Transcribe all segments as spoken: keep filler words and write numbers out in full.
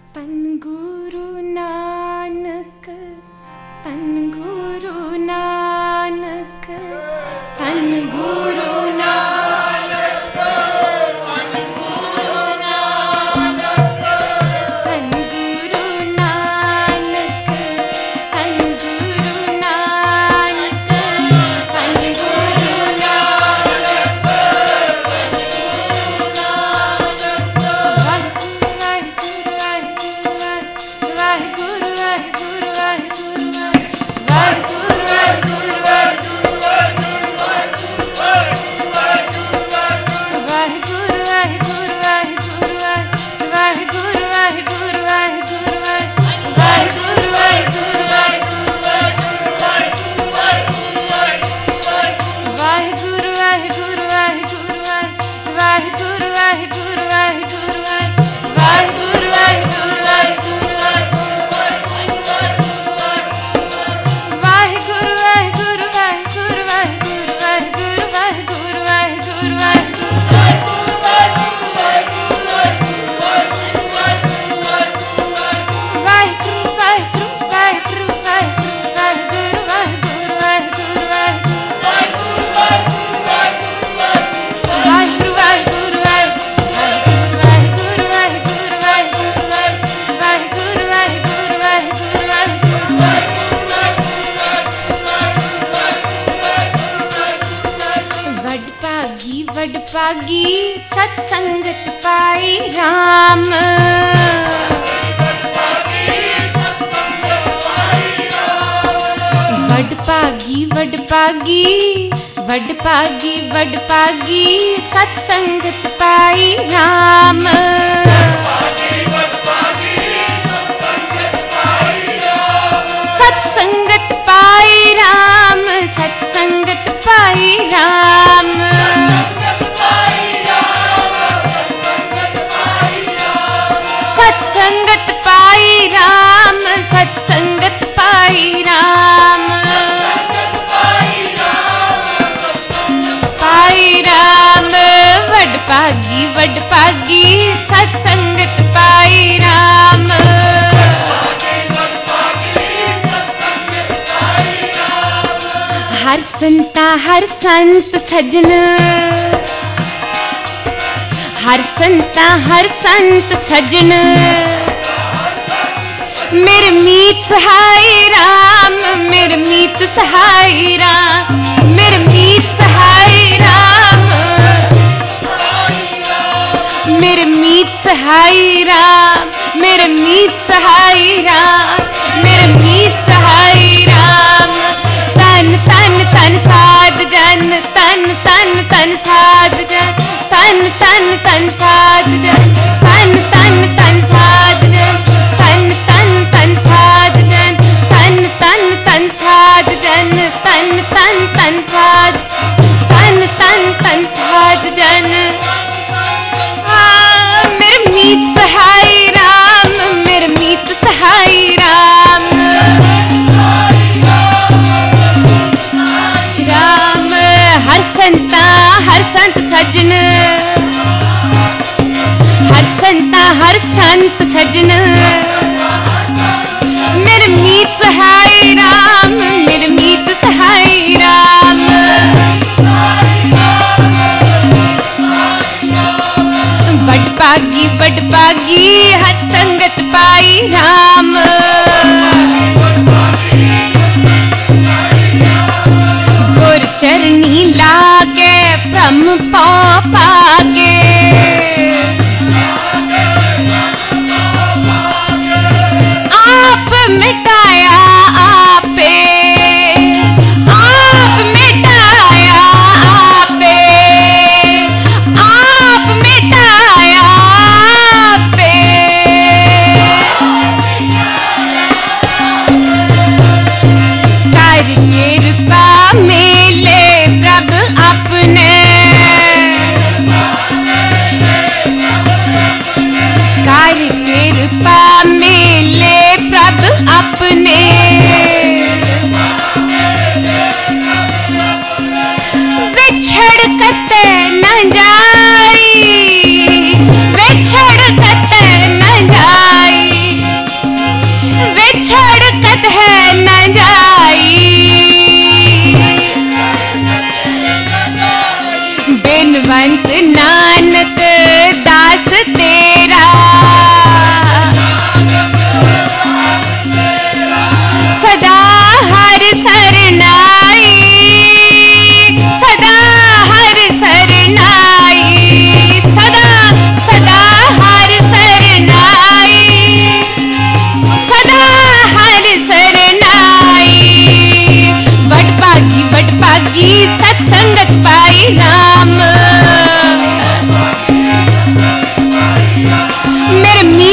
तन गुरु नानक, तन गुरु नानक, तन गुरु नानक, तन गुरु नानक, तन गुरु नानक, तन गुरु नानक, तन गुरु नानक, वाहिगुरु वाहिगुरु वाहिगुरु वाहिगुरु वडभागी सत्संगत पाई राम। वडभागी वडभागी वडभागी वडभागी सत्संगत पाई राम। सत्संगत पाई राम, सत्संगत पाई राम। सत्संगत पाई राम, सत्संगत पाई राम। पाई राम वडभागी वडभागी सत्संगत पाई राम। हर संता हर संत सजन, हर संता हर संत सजन, मेरे मीत सहाय राम, मेरे मीत सहाय राम, मेरे मीत सहाय राम, मेरे मीत सहाय राम, मेरे मीत सहाय राम, मेरे मीत सहाय राम। तन तन तन साध जन, तन तन तन साध जन, तन तन तन साध जन, तन तन तन साध जन, तन तन तन साध जन, तन तन तन साध जन, तन तन तन साध, तन तन तन साध जन। मेरे मीत सहाय राम, मेरे मीत सहाय राम। राम हर संता हर संत सजन, हर संता हर संत सजन, मेरे मीत सहाय राम, मेरे मीत सहाय राम। वडभागी वडभागी हर संगत पाई राम। गुर चरनी लागे ब्रह्म पां पागे, आप मिटाया आपे, आप मिटाया आपे, आप मिटाया आपे। कर कृपा मेले प्रभ अपने,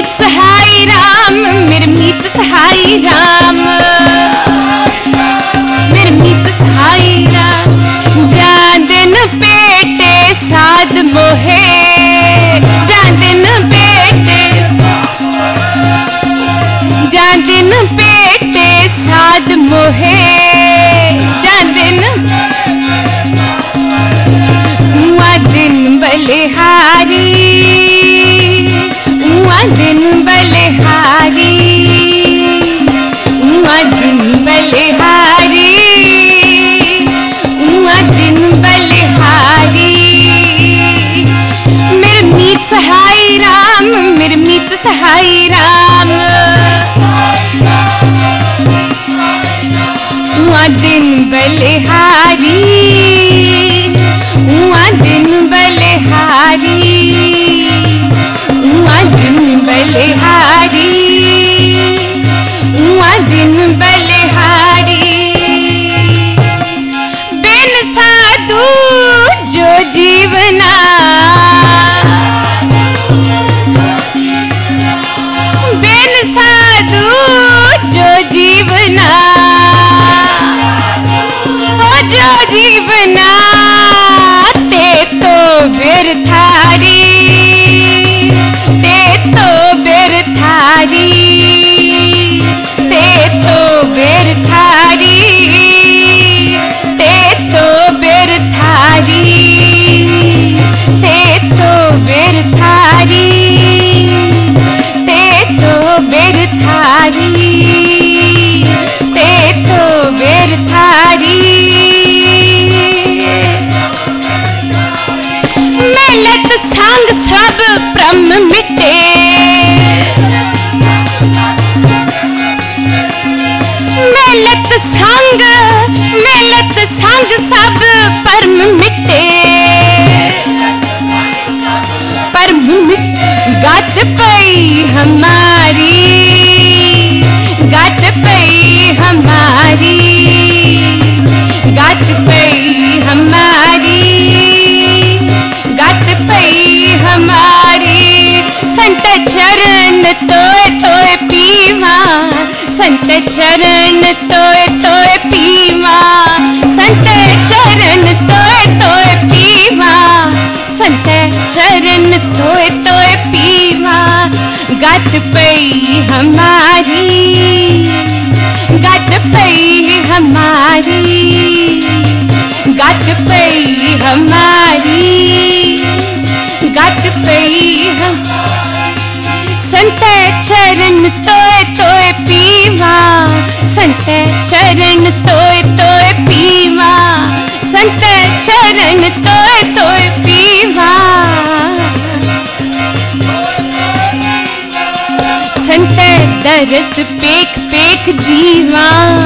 मीत सहाय राम, मेरे मीत सहाय राम, मेरे मीत सहाय राम। जान पेटे साध मोहे, जान पेटे, जान पेटे साध मोहे, जान उआ दिन बलिहारी, उआ दिन बलिहारी, उआ दिन बलिहारी, उआ दिन बलिहारी। मेरे मीत सहाय राम, मेरे मीत सहाय राम, उआ दिन बलिहारी, उआ दिन बलिहारी, उआ दिन बलिहारी, उआ दिन बलिहारी। बिन साधु जो जीवना, बिन साधु जो जीवना, ओ जो जीवना ते तो बिरथारी, ते तो बिरथारी, ते तो बिरथारी, ते तो बिरथारी, ते तो बिरथारी, ते तो बिरथारी, ते तो बिरथारी। मिलत संग सब ब्रह्म मिटे, मिलत संग, मिलत संग सब परम मिटे, परम गात पई हमारी, गात पई हमारी, गात पई हमारी, गात पई हमारी। संत चरण तोय तोय पीवा, संत चरण तोय तोय पीवा, संत चरण तोय तोय पीवा, संत चरण तोय तोय पीवा। गात पई हमारी, गात पई हमारी, गात पई हमारी, गात पई हम। संत चरण तोय तोय पीवा, संत चरण तोय तोय पीवा, संत चरण तोय तोय पीवा। संत दरस पेख पेख जीवा,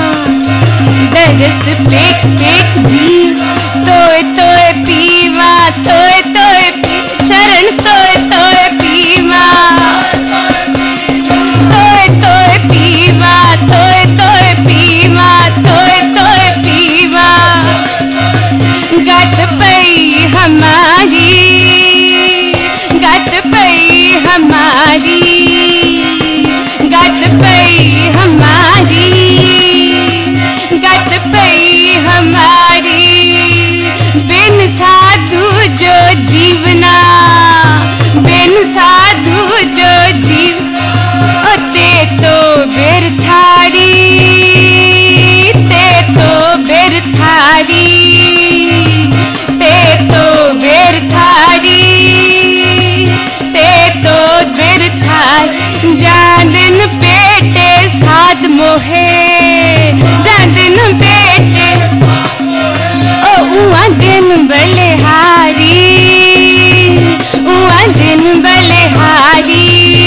दरस पेख पेख जीवा, तोय तोय पीवा, तोय तोय चरण तोय तोय पीवा, तोय तोय पीवा, तोय तोय पीवा, तोय तोय पीवा। गात पई हमारी, गात पई हमारी, गात पई हमारी, गात पई हमारी। बिन साधु जो जीवना, बिन साधु जो जीव, ते तो बिरथारी, ते तो बिरथारी, ते तो बिरथारी, ते तो बिरथारी। जान पेटे साध मोहे, जान पेटे, ओ उआ दिन बलिहारी, उआ दिन बलिहारी,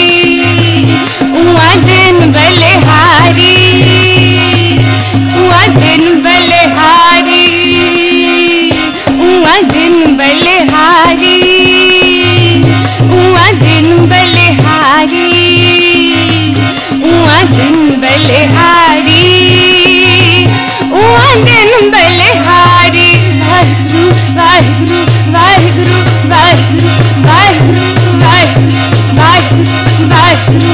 उआ दिन बलिहारी, उआ दिन बलिहारी, उआ दिन बलिहारी, उआ दिन बलिहारी, उआ दिन बलिहारी, उआ दिन बलिहारी। वाहिगुरु वाहिगुरु वाहिगुरु वाहिगुरु वाहिगुरु वाहिगुरु वाहिगुरु वाहिगुरु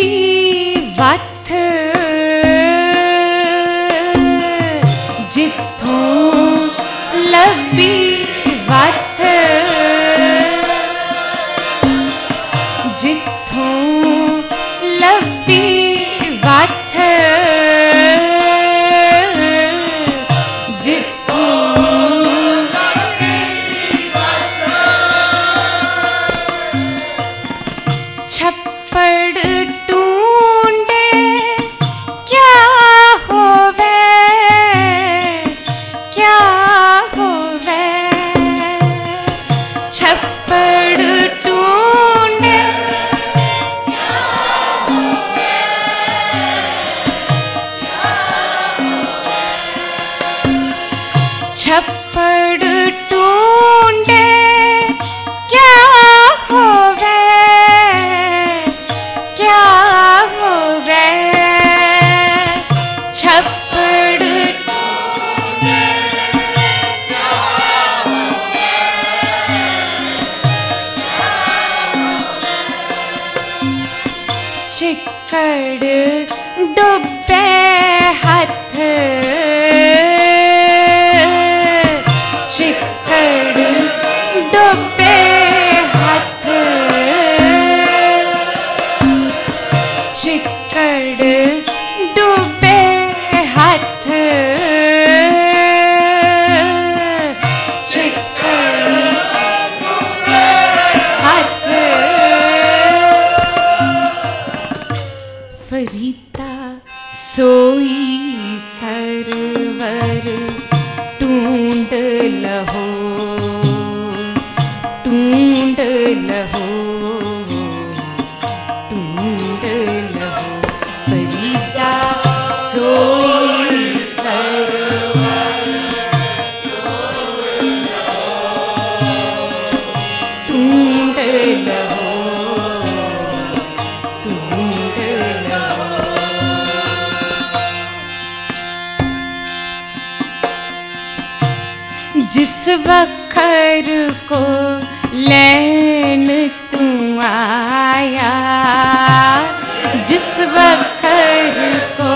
वथ जिथों लभी वथ जिथों लभी वथ छप्पड़ टूंडे क्या होवे क्या होवे छप्पड़ टूंडे छप्पड़ टूंडे क्या होवे क्या होवे छप्पड़ चिक्कड़ डुबे हाथ चिक्कड़ डुबे हाथ चिक्कड़ डूबे हाथ चिक्कड़ हाथ फरीता सोई सरवर टूंड लहो टूंड लहो टूंड लहो फरीदा सोई सरवर टूंड लहो टूंड लहो जिस वखर को लैन तू आया जिस वखर को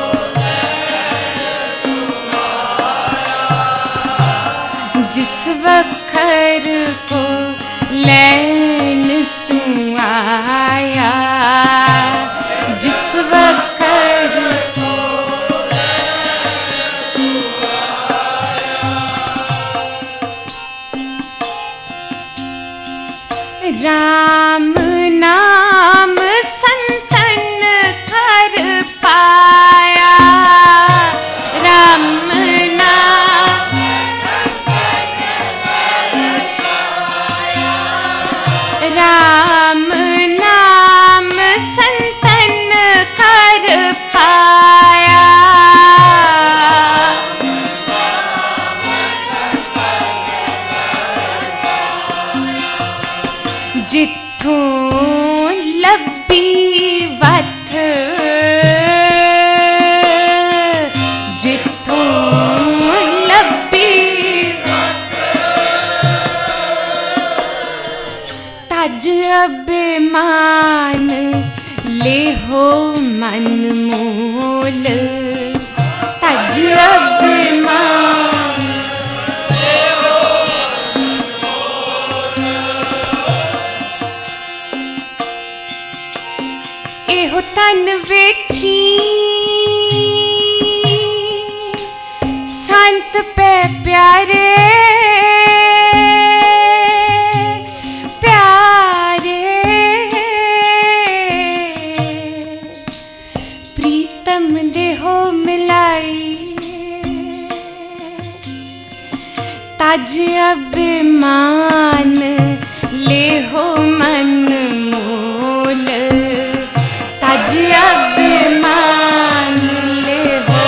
जिस वखर को लैन तू आया जिस वखर को राम नाम संतन कर पाया राम नाम राम नाम संतन कर पाया जिथों लभी वथ जिथों लभी तज अभिमान ले हो मन मोल तज अभिमान एहो तन वेची संत पे प्यारे प्यारे प्रीतम देहो मिलाई तज अभिमान ले हो मन मोल तज अभिमान ले हो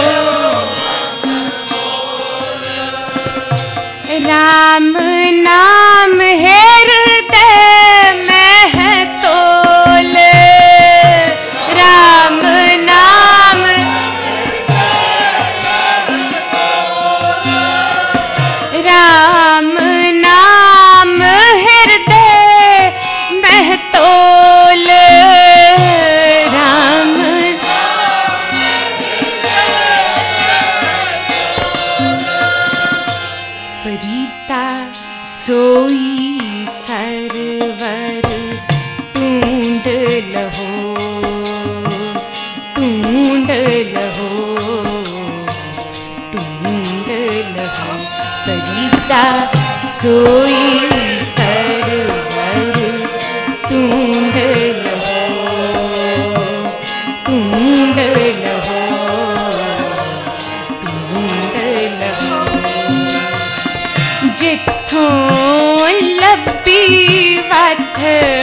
राम नाम हृदय में है तोल राम नाम राम नाम हृदय में तोल राम सोई सरवर तुंड लहो, तुंड लहो, तुंड लहो। जिथों लब्बी वथ,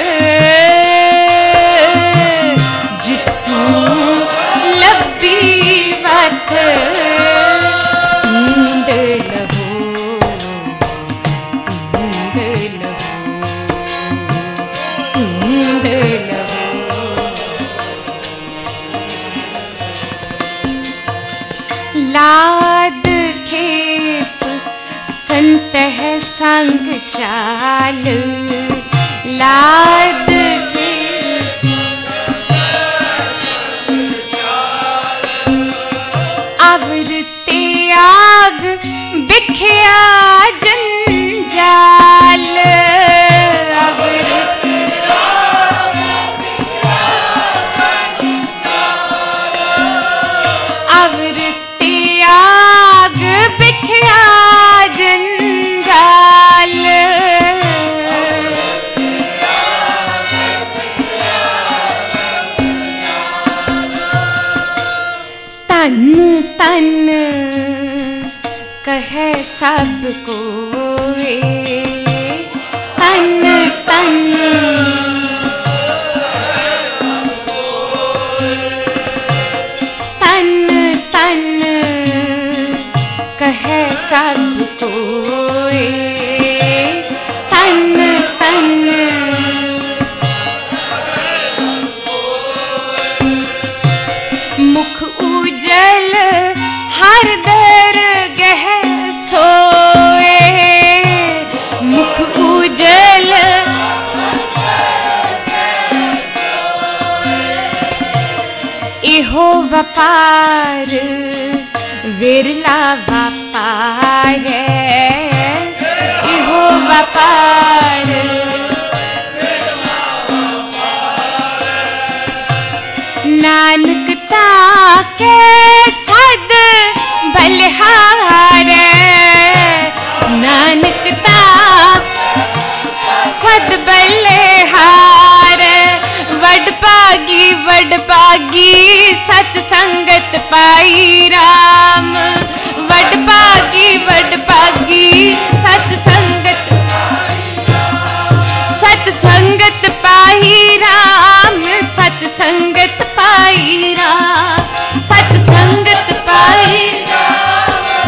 जिथों लब्बी वथ तुंड लहो, तुंड लहो, तुंड लहो। लाद खेप संत है संग चाल, लाद खेप आवृते आग बिख्या जंजाल, आवृते आग बिख्या जंजाल। तन तन कहे सब कोई, तन तन तन तन कहे सब कोई, तन तन मुख उजल हर दरगह सोए, मुख उजल इहो व्यापार विरला व्यापार है, इहो व्यापार नानक ताके सद बलिहार, नानक ताक सद बलिहार। वड पागी वड पागी सत संगत पाई राम, वड पागी वड पागी सत संगत, सत संगत पाई राम, सत संगत पाई राम, सत संगत पाई राम।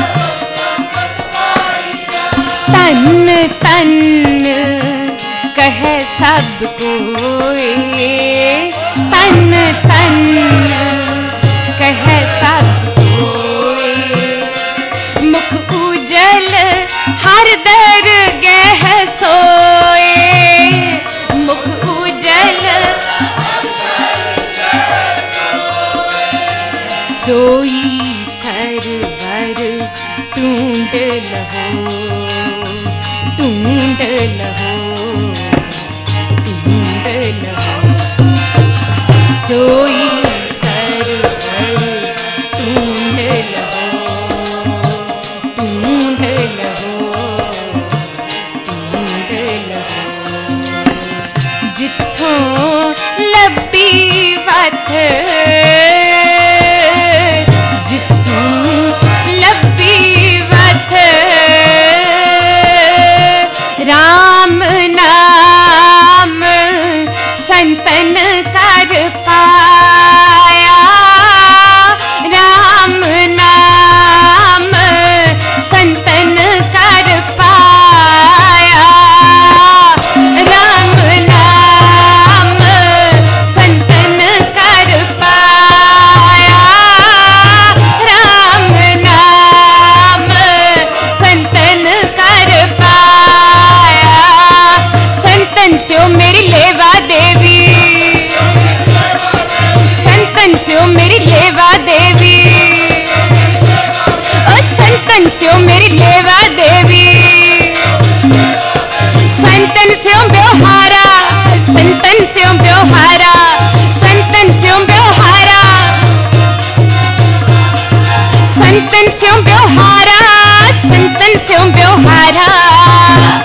तन तन कहे सब कोई, तन तन कहे सब कोई। मुख उजल हर दरगह सोए, मुख उजल सोई सरवर तुंड लहो, तुंड लहो, तुंड लहो। सोई सरवर तुंड लहो, तुंड लहो, तुंड लहो। जिथों लब्बी वथ, राम नाम संतन कर पाया, राम नाम संतन कर पाया, राम नाम संतन कर पाया, राम नाम संतन कर पाया। संतन स्यो मेरी लेवा देवी, संतन स्यो मेरी लेवा देवी, ओ संतन स्यो मेरी लेवा देवी। संतन स्यो व्यवहारा, संतन स्यो व्यवहारा, संतन स्यो व्यवहारा, संतन स्यो व्यवहारा, संतन स्यो व्यवहारा।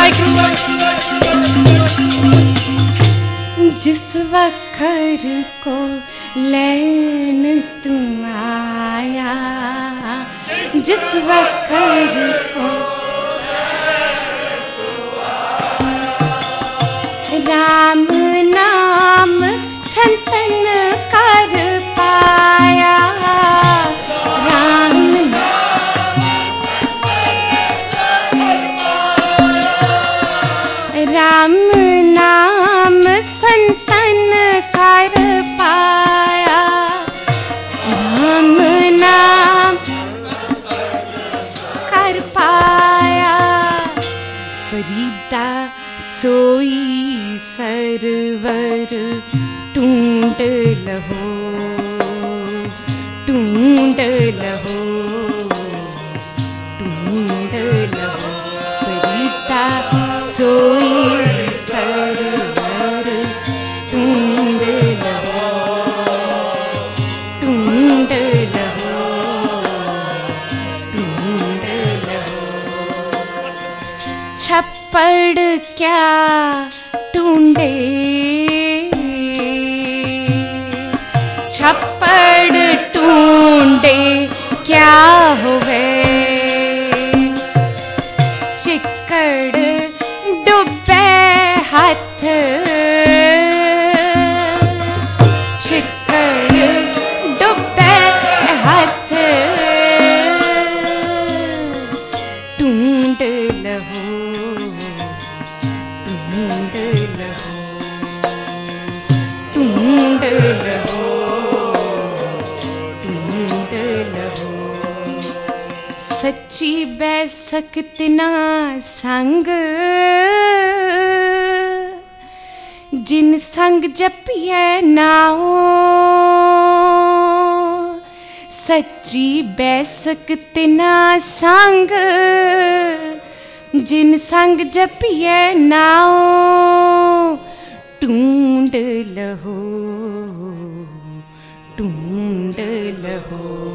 जिस वखर को लैन तुम आया, जिस वखर को राम नाम संतन कर पाया, राम राम नाम संतन कर पाया, राम नाम कर पाया। फरीदा सोई सरवर ढूंढ लहो, ढूंढ लहो, ढूंढ लहो। फरीदा सोई सरवर ढूंढ लहो, ढूंढ लहो, ढूंढ लहो। छप्पड़ क्या ढूंढे, छप्पड़ ढूंढे क्या हुए, चिक्कड़ डूबे हाथ, चिक्कड़ डूबे हाथ, ढूंढ लहो, ढूंढ लहो, ढूंढ लहो, ढूंढ लहो। सच्ची बैसक तिना संग, जिन संग जपिए नाओ, सच्ची बैसक तिना संग, जिन संग जपिए नाओ, ढूंढ लहो, ढूंढ लहो।